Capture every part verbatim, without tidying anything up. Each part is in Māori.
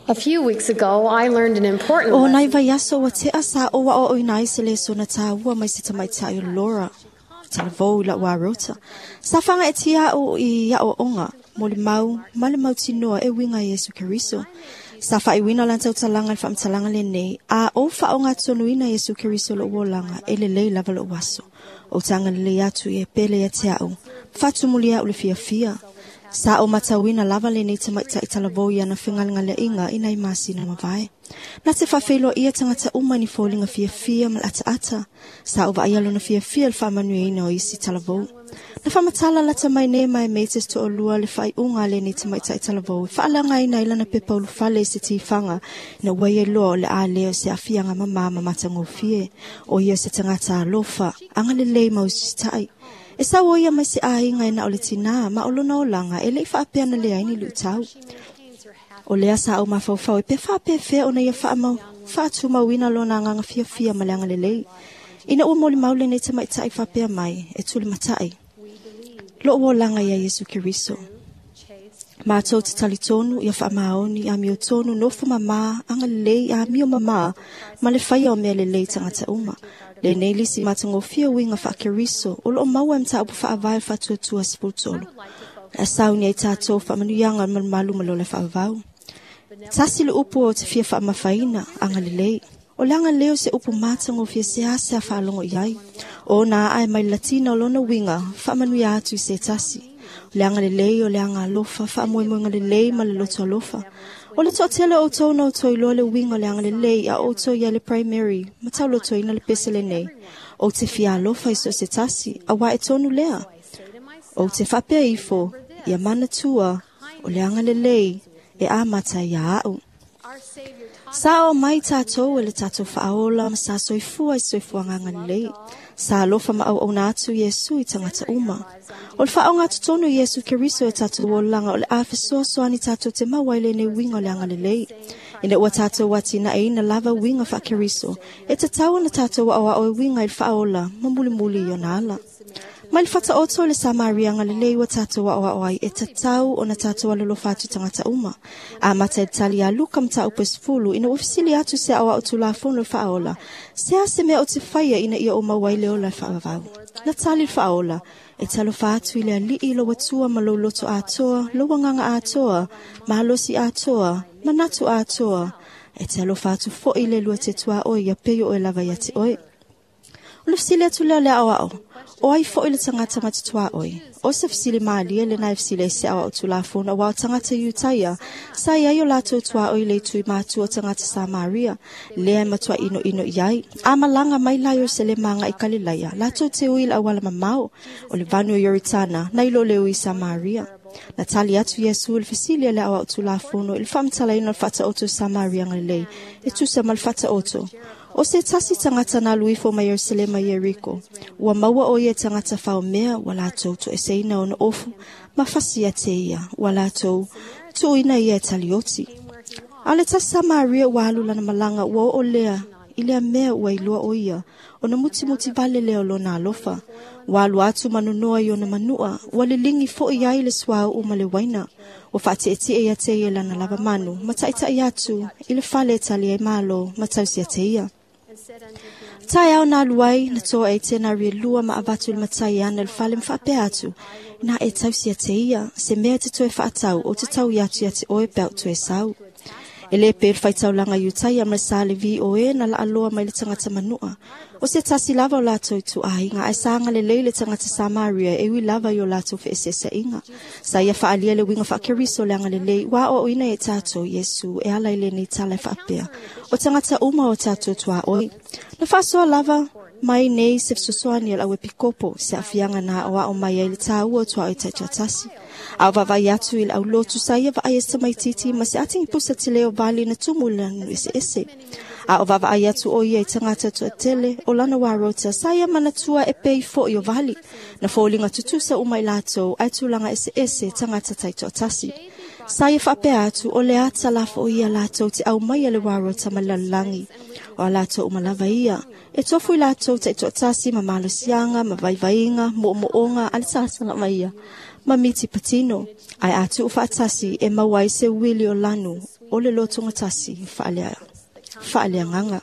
A few weeks ago, I learned an important O nai lesson. vai aso wa te asa o wa o inai se le so na ta ua mai se tamai ta i Laura. Tala vau la wa rota. Sa fanga e tia o i ya o onga. Moli mau, male mau tinoa e winga Yesu Keriso. Sa fa i wina lantau talanga fa mtalanga le nei. A o fa o ngā tonu ina Yesu Keriso lo wolanga e le lei lava lo waso. O tanga le atu e pele e te au. Fatu mulia ule fia fia. Sa o matawina lava le nei tamai ta itala vau ia na whingalinga le inga ina i masi na mawai. Na te whawhelo ia tangata umani fōlinga fia fia mal ata ata. Sa o vaaialo na fia fia le whamanui ina o isi tala vau. Na whamatala lata mai ne mai meites to o lua le whai unga le nei tamai ta itala vau. Whaalanga ina ilana pepa ulu whale se ti whanga na waie loa le a leo se a fianga mama matango fie. O ia se tangata alofa. Anga le lei mausi tai. E sa o ia mai se a inga ina o le tina ma o lona o langa e le whaapea na le aini lu tau. O lea sa o mawhauwhau e pe whaapea fea o na ia whaamau. Whaatu mawina lona nganga fia fia maleanga le lei. Ina ua moli maule nei tamai tai whaapea mai e tuli matai. Lo o langa ia Yesu Keriso. Ma tau te tali tonu ia whaamaoni a mio tonu no whamama anga le lei a mio mama ma le whaia o mea le lei tangata uma. Le nei lisi matango fia winga wha Keriso o lo maua em ta upu wha avai wha tua tua spultolo. E sauni ai tātou wha manuyanga malu malo le wha avau. Tasi le upu o te fia wha mafaina anga le lei. O langa leo se upu matango fia se ase a wha alongo iai. O na ai mai latina o lona winga wha manuia atu se tasi. O leanga le lei o leanga alofa wha moe moenga le lei ma le loto alofa. O le tōtele o tō no tō i loa le winga le anga le lei a o tō ia le primary, ma tau lo tō ina le pese le nei. O te fia alofa i so se tasi, a wa e tōnu lea. O te whapea ifo, ia mana tua, o le anga le lei, e a mata ia au. Sa o mai tātou e le tātou whaola, ma sa soifua i soifua nganga le lei. Sa alofa ma au au nātu Yesu i tangata uma. O le whaonga tutonu Yesu Keriso e tātou o langa o le awhi soasoani tātou te mawaile ne winga le anga le lei. Ina ua tātou wati na e na lava winga wha Keriso. E te tau na tātou wa awa o winga i whaola, ma muli muli i o nala. Mai le whata oto le Samaria nga le lei wa tātou wa awa oai e te tau o na tātou alolo whatu tangata uma. A mata e tali a luka mta upes fulu ina ufisili atu se awa o tula fono le whaola. Se a se mea o te whaia ina ia o mawaile o le whaavau. Na tali le whaola. E talo whaatu i lea li i lo watua ma lo loto atoa, lo wanganga atoa, ma halosi atoa, ma natu atoa. E talo whaatu fo i le lua te tua oi ia peyo o e lava ia te oi. O le fisili atu lea lea awa o. O ai fo i le tangata matutua oi. O se fisili maali e le nai fisili e se awa o tulafona wa o tangata iutaia. Sa iai o lato tua oi le tui mātua tangata Samaria. Lea matua ino ino iai. A malanga mai lai o se le manga i Kalilaia. Lato te ui la awala mamau. O le vanu o Yoritana. Na ilo leo i Samaria. Na tali atu Yesu il fisili le awa o tulafono. Il famtala ino il fata oto Samaria ngalei. E tu se mal fata oto. O se tasi tangata na luifo ma Yerusalema Yeriko. Ua maua o ye tangata whao mea wala tau to eseina o na ofu. Ma fasi a te ia wala tau tu ina ia talioti. Ale ta Samaria walu lana malanga ua o lea. Ilea mea ua ilua o ia. O na muti muti vale leo lo na alofa. Walu atu manunoa i o na manua. Wale lingi fo i ai le swao o male waina. O fati eti e ia te ia lana lava manu. Mataita i atu. Ile fale tali e malo. Matausi a te ia. Tai au na luai na toa e tena ria lua ma avatu le matai ana le fale mwhape atu. Na e tausi a te ia. Se mea te toe whaatau o te tau i atu i ate oe belt toe sau. E le pe fai tau langa iutai am le sale vi o e na la aloa mai le tangata manua. O se tasi lava o lato i tu ai nga e sanga le leile tangata Samaria e ui lava i o lato fe ese sa inga. Sa ia whaalia le winga whaakeriso le anga le lei wa o ina e tato Yesu e ala ile ni tala whaapea. O tangata uma o tato tua oi. Na whasoa lava mai nei se fsosoani al awe pikopo se afianga na o o mai ele ta o tua o te tasi. Au va vai atu il au lotu sa ia va ai sa mai titi ma se ating pusa te leo vali na tumula no ese ese. Au va vai atu o ia i tangata tu tele o lana wa rota sa ia mana tua e pei fo i o vali. Na fōlinga tutusa o mai lato ai tulanga ese ese tangata tai to tasi. Sa ia whape atu o le ata lafo o ia lato te au mai ale wa rota malalangi. O lato o malava ia. E tofu i lato te to tasi ma malo sianga ma vai vainga mo mo onga alisasanga mai ia. Mamiti patino, ai atu o whaatasi e mawai se wili o lanu, o le loto ngatasi whaalea, whaalea nganga.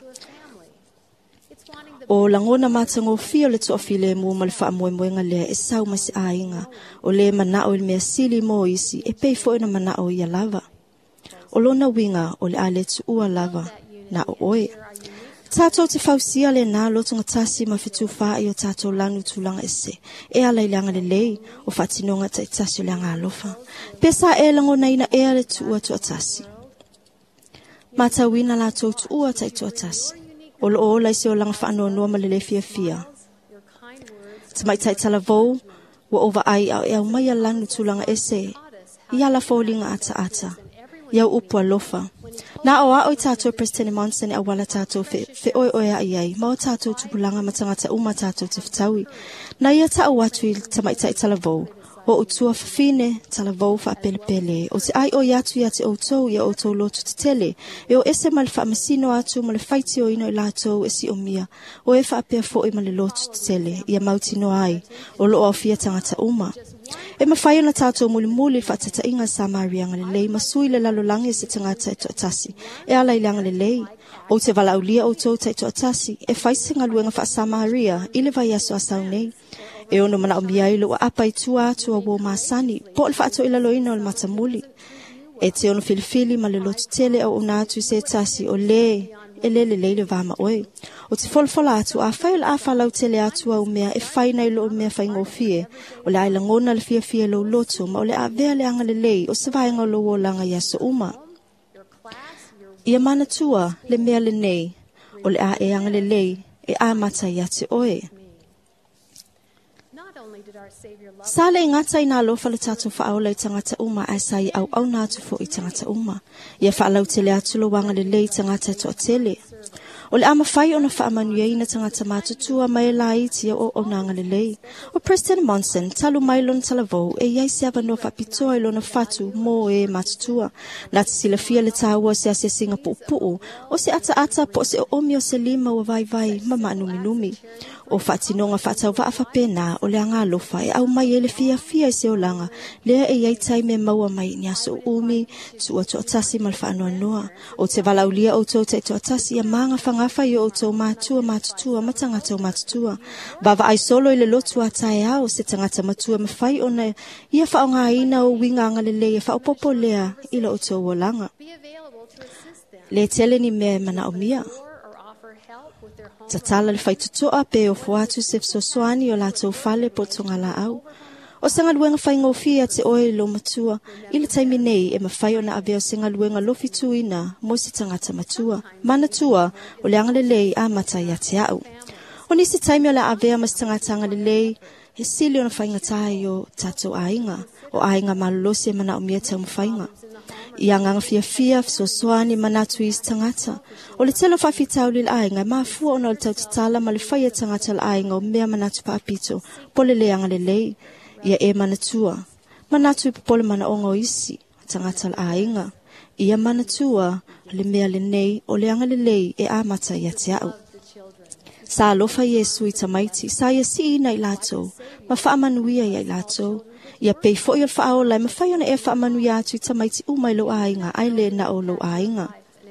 O langona matango fia le toafile mo mal fa mo mo ngale e sau mas ainga o le mana o le mea sili mo isi e pei fo na mana o ia lava o lona winga o le ale tu ua lava na o oe tato te fausia le na lo tunga tasi ma fitu fa i o tato lanu tulanga ese e ala ilanga le lei o fatinonga ta tasi le nga alofa pesa e langona ina e ale tu ua tu atasi mata wina la tu ua ta tu atasi o lo o lai se o langa whaano noa ma lele fia fia. Te mai tai tala vou, wa ova ai au e au mai lanu tulanga ese, i ala faulinga ata ata, i au upu alofa. Na o a oi tātou President Monson e awala tātou fe, fe oi oi a iai, ma o tātou tupulanga matangata uma tātou te fitaui. Na ia ta watu i te mai tai tala vou, o utua fafine tala vou fa pele pele o te ai o yatu ya te outou ya outou lotu te tele e o ese mal fa masino atu mal faiti o ino i latou e si o mia o e fa apea fo i mal lotu te tele ia mauti no ai o lo o fia tangata uma e mawhai na tātou muli muli fa tata inga sa marianga le lei masui le lalo langi se tangata e to atasi e ala ilanga le lei o te vala ulia outou te to atasi e faisinga luenga fa sa maria ile vai aso asau nei e ono mana o miai lo apa i tua tua wo masani po le fato ila lo ino le matamuli e te ono filifili ma le lotu tele o unatu se tasi o le e le le le vama oe o te folfola atu a fail a falau tele atu au mea e faina i lo mea fai ngofie o le aila ngona le fia fia lo lotu ma o le a vea le anga le lei o se vai ngolo wo langa yaso uma ia mana tua le mea le nei o le a e anga le lei e a mata ia te oe Sale ngata ina alofa le tatu whaaola i tangata uma a sai au au nātu fo i tangata uma. Ia whaalau tele atu lo wanga le lei tangata to tele. O le ama whai ona whaamanu ia ina tangata mātutua mai la iti o o nanga le lei. O President Monson talu mailon talavou e iai seava no whapitoa i lona whatu mo e mātutua. Nā te sila fia le tāua se a se singa po puu o se ata ata po se o omi o se lima o vai vai mama numi numi. O whatinonga whatau wa awhapena o le anga alofa e au mai ele fia fia i se o langa. Lea e iai tai me maua mai ni aso umi tu o to atasi mal whaanoa noa. O te walaulia o tau te to atasi a manga whangafa i o tau mātua mātutua matangata o mātutua. Bava ai solo i le lotu a tae au se tangata matua mawhai o na ia whaonga ina o winga anga le lea whaopopo lea ila o tau o langa. Le tele ni mea mana o mia. Tatala le whaitutoa pe o fuatu se fsosoani o la tau fale po tonga la au. O sanga luenga whai ngofia te oe lo matua, ila taimi nei e mawhai o na avea o sanga luenga lofi tuina mo si tangata matua. Mana tua o le angale lei a mata ia te au. O nisi taimi o la avea mas tangata angale lei, he sili o na whainga tae o tato ainga, o ainga malolosi e mana o mia tau mwhainga. Ia nganga fia fia fsosoani manatu is tangata. O le telo whawhitau li ainga, maa fua ona o le tau tatala ma le whaia tangata la ainga o mea manatu paapito, pole le anga le lei, ia e manatua. Manatu i popole mana onga o isi, tangata la ainga. Ia manatua, le mea le nei, o le anga le lei e amata ia te au. Sa alofa Yesu i tamaiti, sa ia si ina i lato, ma whaamanuia ia i lato. Ia pei fo i o whaola, ma whai ona e whaamanuia atu i tamaiti umai lo ainga, ai le na o lo ainga.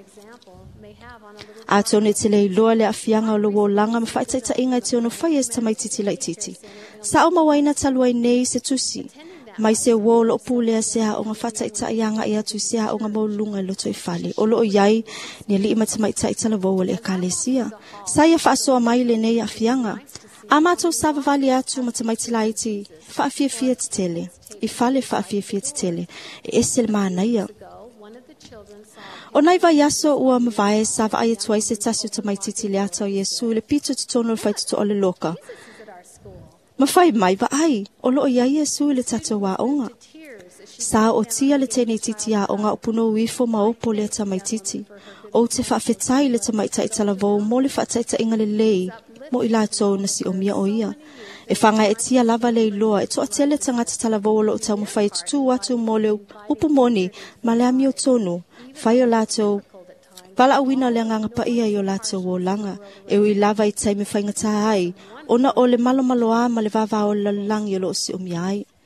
A tone te lei loa le afianga o lo wo langa ma whai taita inga te ono whai es tamaiti ti lai titi. Sa o mawaina taluai nei se tusi, mai se wo lo pulea se a o nga whataita ianga i atu se a o nga maulunga lo toi whale. O lo o iai, ni li ima tamaita itala wo le e kalesia. Sa ia whaasoa mai le nei afianga. A mātou sava vali atu ma tamaiti lai ti, whaafia fia te tele. I whale whaafia fia te tele. E ese le maanaia. O nai vai aso ua mawai sava ai tuai se tasio tamaiti ti le atau Yesu le pito te tono le whaituto o le loka. Mawhai mai va ai, o lo o ia Yesu le tato wa onga. Sa o tia le tene titi a onga o puno wifo ma opo le tamaititi. O te whaafetai le tamaita i talavou mo le whaataita inga le lei mo i lato na si o mia o ia. E whanga e tia lava le loa e toa tele tangata talavou lo o tau mawhai tutu watu mo le upu moni ma le ami o tonu. Whai o lato, wala awina le nganga pa ia i o lato o langa. E ui lava i taime whainga tā ai. Ona o le malo malo a ma le vava o la langi o lo si o miai.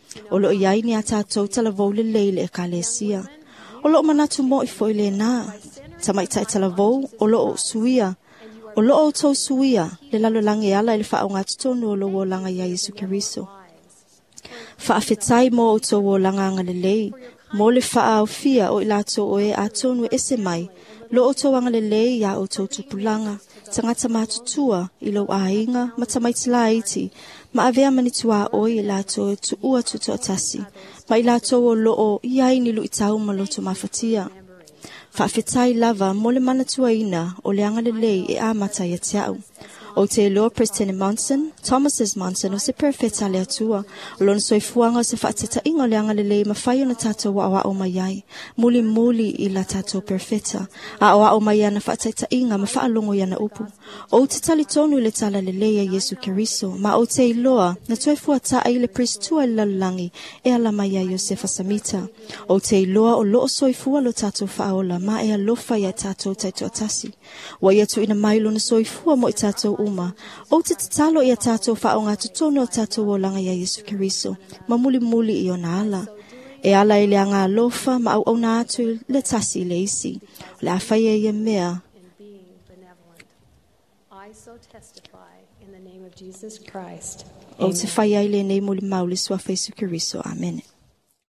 O lo iai ni a tātou talavou le leile e kalesia. O lo manatu mo i foi le nā. Tamai tai talavou, o lo o suia. O lo o tau suia, le lalo lange ala ili wha o ngā tutonu o lo o langa ia Yesu Keriso. Whaafetai mo o tau o langa anga le lei. Mo le wha au fia o ilato o e a tonu ese mai. Lo o tau anga le lei ia o tau tupulanga. Tangata mātutua i lo a inga, matamai tila iti. Ma avea manitua oi i lato tu ua tuto atasi. Ma i lato o lo o iai ni lu itau ma loto mafatia. Whaafetai lava mo le manatua ina o le anga le lei e a mata i atiau. O te loa President Monson, Thomas S. Monson o se perfeta le atua. O lona soifuanga o se whaateta inga o le anga le lei ma whai o na tato wa wa o mai. Muli muli i la tato perfeta. A o o mai ana whaateta inga ma whaalongo i ana upu. O te tali tonu le tala le lei a Yesu Keriso. Ma o te iloa na toifua ta ai le prestua le lalangi e ala mai a Josefa Samita. O te iloa o loo soifua lo tato whaola ma e alofa i a tato taito atasi. Wa ia tu ina mailo na soifua mo i tato uma. O te tatalo i a tato wha o ngā tutono o tato o langa i a Yesu Keriso. Ma muli muli i o na ala. E ala i le anga alofa ma au au na atu le tasi le isi. Le awhai e ia mea. I so testify in the name of Jesus Christ. O te whai ai le nei muli mauli sua Yesu Keriso. Amen.